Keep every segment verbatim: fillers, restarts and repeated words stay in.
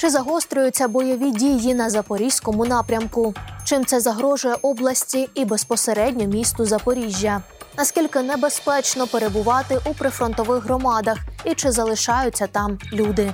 Чи загострюються бойові дії на Запорізькому напрямку? Чим це загрожує області і безпосередньо місту Запоріжжя? Наскільки небезпечно перебувати у прифронтових громадах і чи залишаються там люди?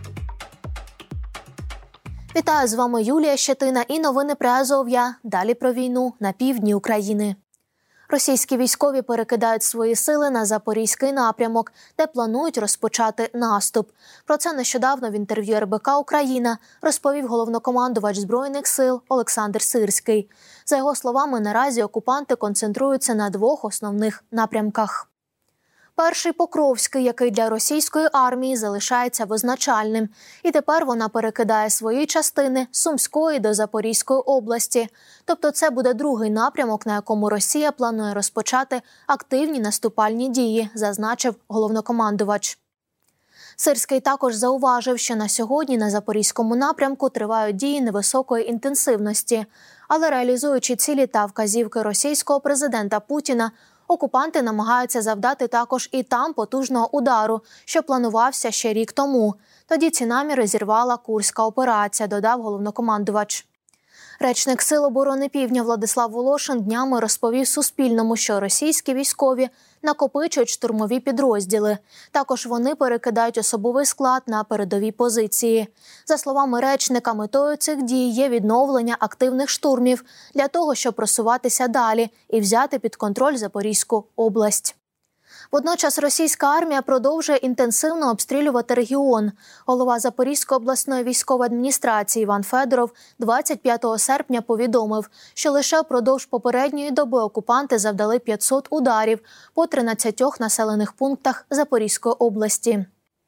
Вітаю, з вами Юлія Щетина і новини про Азов'я. Далі про війну на півдні України. Російські військові перекидають свої сили на Запорізький напрямок, де планують розпочати наступ. Про це нещодавно в інтерв'ю ер бе ка «Україна» розповів головнокомандувач Збройних сил Олександр Сирський. За його словами, наразі окупанти концентруються на двох основних напрямках. Перший – Покровський, який для російської армії залишається визначальним. І тепер вона перекидає свої частини з Сумської до Запорізької області. Тобто це буде другий напрямок, на якому Росія планує розпочати активні наступальні дії, зазначив головнокомандувач. Сирський також зауважив, що на сьогодні на Запорізькому напрямку тривають дії невисокої інтенсивності. Але реалізуючи цілі та вказівки російського президента Путіна, окупанти намагаються завдати також і там потужного удару, що планувався ще рік тому. Тоді ці наміри зірвала Курська операція, додав головнокомандувач. Речник Сил оборони Півдня Владислав Волошин днями розповів Суспільному, що російські військові накопичують штурмові підрозділи. Також вони перекидають особовий склад на передові позиції. За словами речника, метою цих дій є відновлення активних штурмів для того, щоб просуватися далі і взяти під контроль Запорізьку область. Водночас російська армія продовжує інтенсивно обстрілювати регіон. Голова Запорізької обласної військової адміністрації Іван Федоров двадцять п'ятого серпня повідомив, що лише впродовж попередньої доби окупанти завдали п'ятсот ударів по тринадцятьох населених пунктах Запорізької області.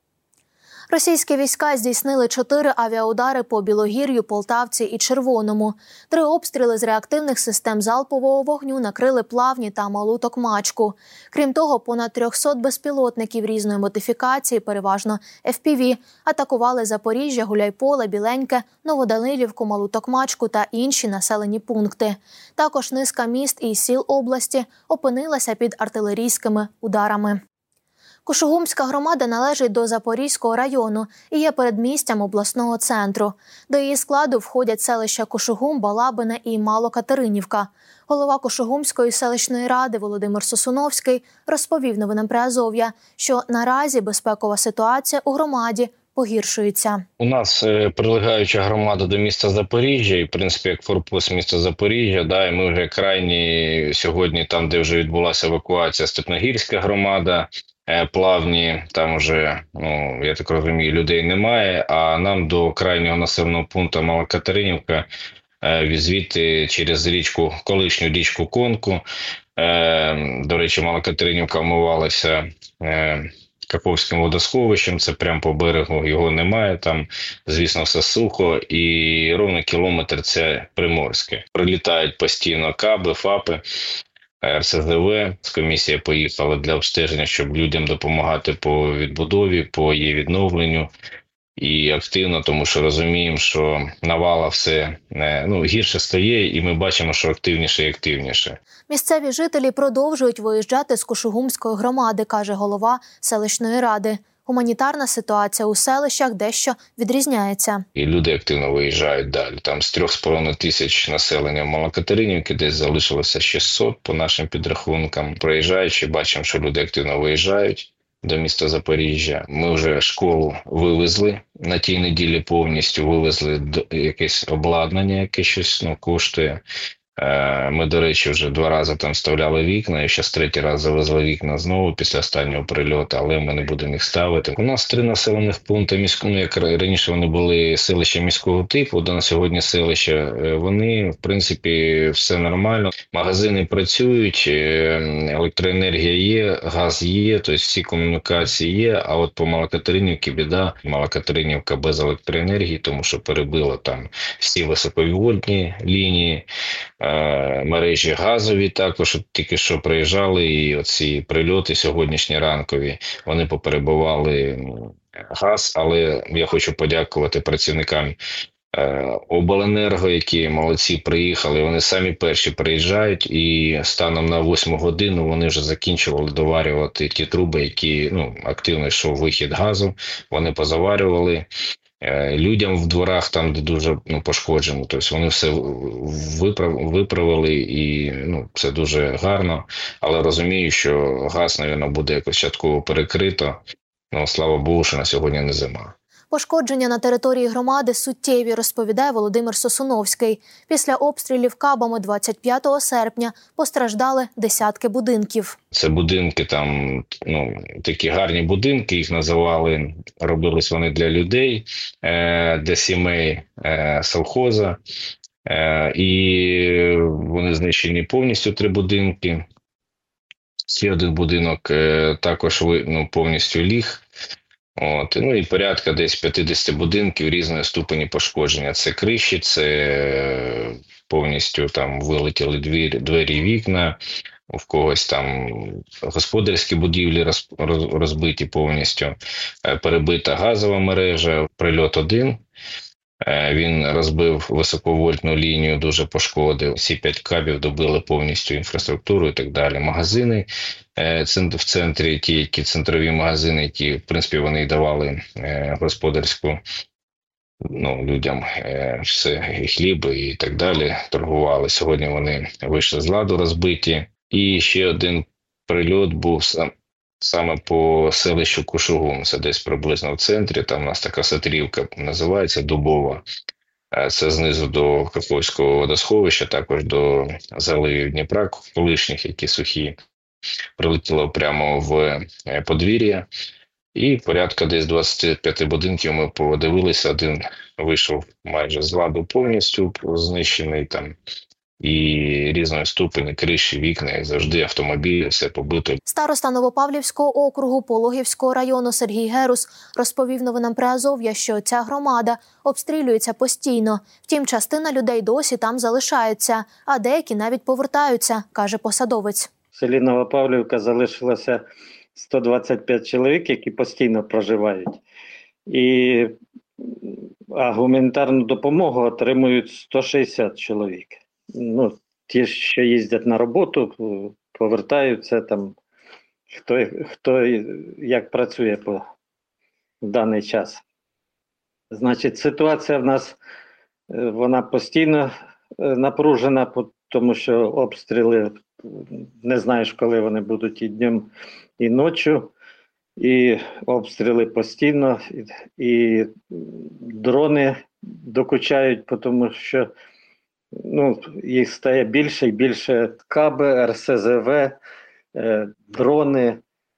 Російські війська здійснили чотири авіаудари по Білогір'ю, Полтавці і Червоному. Три обстріли з реактивних систем залпового вогню накрили Плавні та Малу Токмачку. Крім того, понад триста безпілотників різної модифікації, переважно еф пі ві, атакували Запоріжжя, Гуляйполе, Біленьке, Новоданилівку, Малу Токмачку та інші населені пункти. Також низка міст і сіл області опинилася під артилерійськими ударами. Кушугумська громада належить до Запорізького району і є передмістям обласного центру. До її складу входять селища Кушугум, Балабине і Малокатеринівка. Голова Кушугумської селищної ради Володимир Сосуновський розповів новинам про Азов'я, що наразі безпекова ситуація у громаді погіршується. У нас е, прилегаюча громада до міста Запоріжжя, і в принципі як форпост міста Запоріжжя, да, і ми вже крайні сьогодні там, де вже відбулася евакуація, Степногірська громада, е, Плавні, там вже, ну, я так розумію, людей немає, а нам до крайнього населеного пункту Малокатеринівка, е, звідти через річку, колишню річку Конку, е, до речі, Малокатеринівка вмивалася е, Каховським водосховищем, це прямо по берегу, його немає, там, звісно, все сухо, і ровно кілометр – це Приморське. Прилітають постійно каби, ФАПи, ер ес зет ве, комісія поїхала для обстеження, щоб людям допомагати по відбудові, по її відновленню. І активно, тому що розуміємо, що навала все ну, гірше стає, і ми бачимо, що активніше і активніше. Місцеві жителі продовжують виїжджати з Кушугумської громади, каже голова селищної ради. Гуманітарна ситуація у селищах дещо відрізняється. І люди активно виїжджають далі. Там з трьох з половиною тисяч населення Малокатеринівки десь залишилося шістсот по нашим підрахункам. Проїжджаючи, бачимо, що люди активно виїжджають до міста Запоріжжя. Ми вже школу вивезли на тій неділі, повністю вивезли якесь обладнання, яке щось ну, коштує. Ми, до речі, вже два рази там вставляли вікна, і ще третій раз завезли вікна знову після останнього прильоту, але ми не будемо їх ставити. У нас три населених пункти міського, ну, як раніше вони були селища міського типу, до на сьогодні селища, вони, в принципі, все нормально. Магазини працюють, електроенергія є, газ є, тобто всі комунікації є, а от по Малокатеринівці біда. Малокатеринівка без електроенергії, тому що перебила там всі високовольтні лінії, мережі газові також тільки що приїжджали, і оці прильоти сьогоднішні ранкові, вони поперебували газ, але я хочу подякувати працівникам Обленерго, які молодці приїхали, вони самі перші приїжджають, і станом на восьму годину вони вже закінчували доварювати ті труби, які ну, активно йшов вихід газу, вони позаварювали. Людям в дворах, там, де дуже ну, пошкоджено, тобто вони все виправ, виправили і ну, це дуже гарно. Але розумію, що газ, мабуть, буде якось частково перекрито. Ну, слава Богу, що на сьогодні не зима. Пошкодження на території громади суттєві, розповідає Володимир Сосуновський. Після обстрілів кабами двадцять п'ятого серпня постраждали десятки будинків. Це будинки, там ну такі гарні будинки, їх називали, робились вони для людей, для сімей совхоза. І вони знищені повністю, три будинки. Ще один будинок також ну, повністю ліг. От, ну і порядка десь п'ятдесят будинків різної ступені пошкодження. Це криші, це повністю там вилетіли двері, двері, вікна, в когось там господарські будівлі роз, розбиті повністю, перебита газова мережа, прильот один. Він розбив високовольтну лінію, дуже пошкодив. Всі п'ять кабів добили повністю інфраструктуру і так далі. Магазини в центрі, ті, які центрові магазини, які, в принципі, вони давали господарську ну, людям все, і хліб і так далі, торгували. Сьогодні вони вийшли з ладу, розбиті. І ще один прильот був саме по селищу Кушугум, це десь приблизно в центрі, там у нас така сатрівка називається Дубова. Це знизу до Каховського водосховища, також до заливів Дніпра, колишніх, які сухі. Прилетіло прямо в подвір'я. І порядка десь двадцять п'ять будинків ми подивилися, один вийшов майже з ладу повністю, знищений там. І різної ступені, криші, вікна, як завжди, автомобілі, все побито. Староста Новопавлівського округу Пологівського району Сергій Герус розповів новинам Приазов'я, що ця громада обстрілюється постійно. Втім, частина людей досі там залишається, а деякі навіть повертаються, каже посадовець. В селі Новопавлівка залишилося сто двадцять п'ять чоловік, які постійно проживають. І а гуманітарну допомогу отримують сто шістдесят чоловік. Ну, ті, що їздять на роботу, повертаються там, хто, хто як працює по в даний час. Значить, ситуація в нас, вона постійно напружена, тому що обстріли, не знаєш, коли вони будуть і днем, і ночі, і обстріли постійно, і, і дрони докучають, тому що ну, їх стає більше і більше, каби, ер ес зет ве, е, дрони,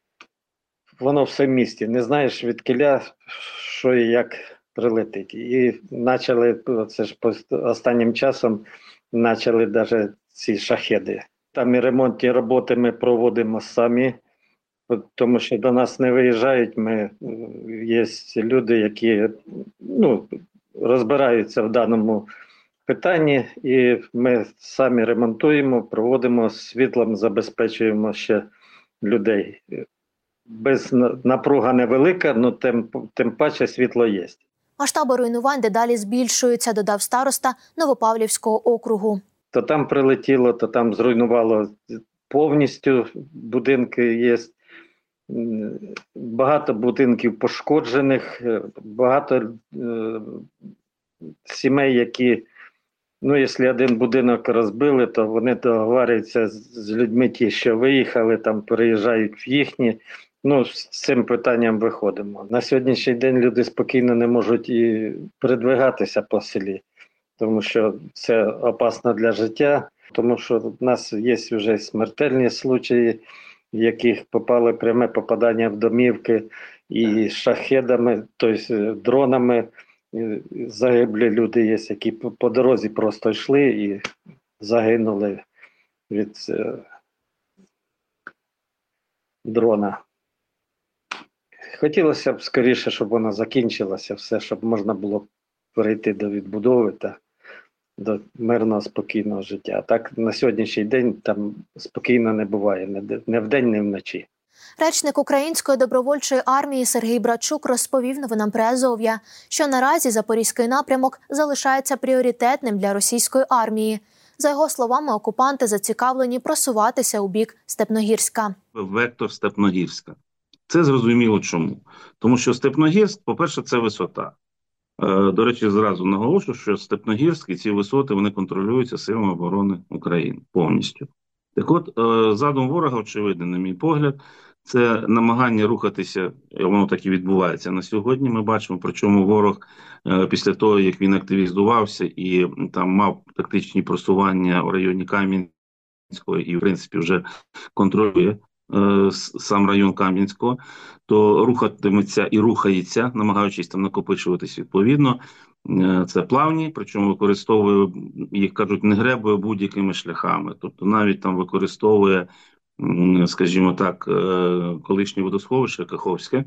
воно все в місті. Не знаєш відкіля, що і як прилетить. І почали, це ж останнім часом, почали навіть ці шахеди. Там і ремонтні роботи ми проводимо самі, тому що до нас не виїжджають. Ми, є люди, які ну, розбираються в даному питанні, і ми самі ремонтуємо, проводимо світлом, забезпечуємо ще людей. Без напруга невелика, але тим, тим паче світло є. Масштаби руйнувань дедалі збільшуються, додав староста Новопавлівського округу. То там прилетіло, то там зруйнувало повністю, будинки є. Багато будинків пошкоджених, багато е, сімей, які, ну, якщо один будинок розбили, то вони договорюються з людьми, ті, що виїхали, там переїжджають в їхні. Ну, з цим питанням виходимо. На сьогоднішній день люди спокійно не можуть і передвигатися по селі, тому що це опасно для життя, тому що в нас є вже смертельні случаї, в яких попали пряме попадання в домівки і шахедами, тобто дронами. Загиблі люди є, які по дорозі просто йшли і загинули від е, дрона. Хотілося б скоріше, щоб вона закінчилася, все, щоб можна було перейти до відбудови та до мирного, спокійного життя. Так на сьогоднішній день там спокійно не буває, не вдень, не вночі. Речник Української добровольчої армії Сергій Братчук розповів новинам Приазов'я, що наразі Запорізький напрямок залишається пріоритетним для російської армії. За його словами, окупанти зацікавлені просуватися у бік Степногірська. Вектор Степногірська. Це зрозуміло чому. Тому що Степногірськ, по-перше, це висота. До речі, зразу наголошую, що Степногірськ і ці висоти вони контролюються силами оборони України повністю. Так от, задум ворога, очевидний, на мій погляд, це намагання рухатися, і воно так і відбувається на сьогодні. Ми бачимо, причому ворог після того, як він активізувався і там мав тактичні просування в районі Кам'янського і, в принципі, вже контролює е, сам район Кам'янського, то рухатиметься і рухається, намагаючись там накопичуватись відповідно. Е, це плавні, причому використовує, їх кажуть, не гребує будь-якими шляхами. Тобто навіть там використовує, скажімо так, колишнє водосховище Каховське,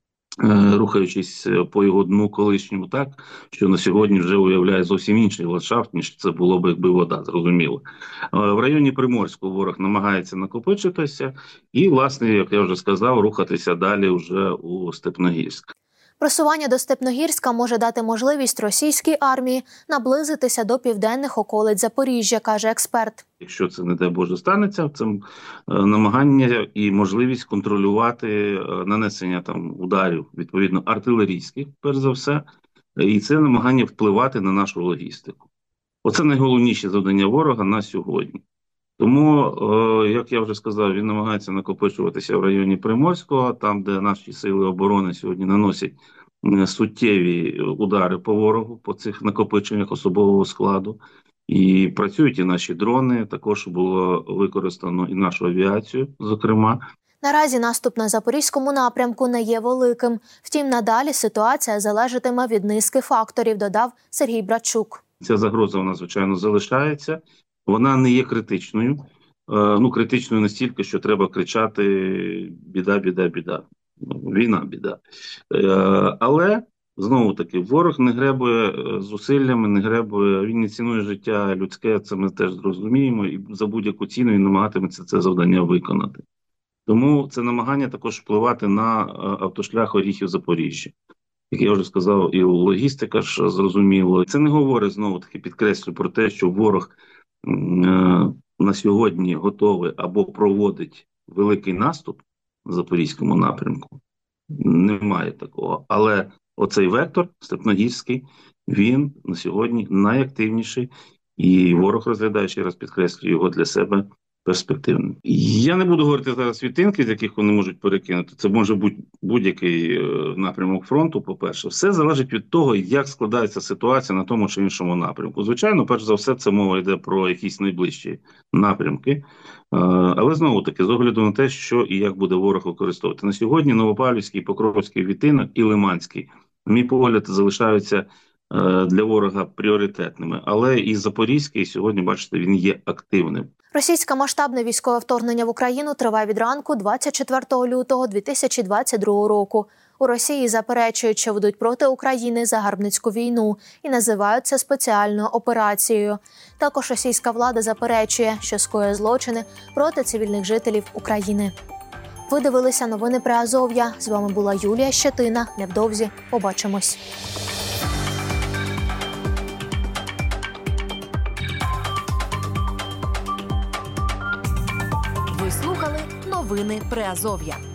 рухаючись по його дну колишньому, так, що на сьогодні вже уявляє зовсім інший ландшафт, ніж це було б, якби вода, зрозуміло. В районі Приморського ворог намагається накопичитися і, власне, як я вже сказав, рухатися далі вже у Степногірськ. Просування до Степногірська може дати можливість російській армії наблизитися до південних околиць Запоріжжя, каже експерт. Якщо це, не дай Боже, станеться, це намагання і можливість контролювати нанесення там ударів, відповідно, артилерійських, перш за все, і це намагання впливати на нашу логістику. Оце найголовніше завдання ворога на сьогодні. Тому, як я вже сказав, він намагається накопичуватися в районі Приморського, там, де наші сили оборони сьогодні наносять суттєві удари по ворогу, по цих накопиченнях особового складу. І працюють і наші дрони, також було використано і нашу авіацію, зокрема. Наразі наступ на Запорізькому напрямку не є великим. Втім, надалі ситуація залежатиме від низки факторів, додав Сергій Братчук. Ця загроза, вона, звичайно, залишається. Вона не є критичною. Ну, критичною настільки, що треба кричати «біда, біда, біда». Війна, біда. Але, знову-таки, ворог не гребує зусиллями, не гребує, він не цінує життя людське, це ми теж зрозуміємо, і за будь-яку ціну він намагатиметься це завдання виконати. Тому це намагання також впливати на автошлях Оріхів-Запоріжжя. Як я вже сказав, і логістика ж зрозуміло. Це не говорить, знову-таки, підкреслю про те, що ворог е, на сьогодні готовий або проводить великий наступ на Запорізькому напрямку. Немає такого. Але оцей вектор Степногірський, він на сьогодні найактивніший, і ворог розглядає, ще раз підкреслюю, його для себе перспективним. Я не буду говорити зараз світинки, з яких вони можуть перекинути. Це може бути будь-який напрямок фронту, по-перше. Все залежить від того, як складається ситуація на тому чи іншому напрямку. Звичайно, перш за все, це мова йде про якісь найближчі напрямки. Але, знову-таки, з огляду на те, що і як буде ворог використовувати. На сьогодні Новопавлівський, Покровський відтинок і Лиманський, на мій погляд, залишаються для ворога пріоритетними. Але і Запорізький сьогодні, бачите, він є активним. Російське масштабне військове вторгнення в Україну триває від ранку двадцять четвертого лютого дві тисячі двадцять другого року. У Росії заперечують, що ведуть проти України загарбницьку війну і називають це спеціальною операцією. Також російська влада заперечує, що скоює злочини проти цивільних жителів України. Ви дивилися новини Приазов'я. З вами була Юлія Щетина. Невдовзі побачимось. Ви слухали новини Приазов'я.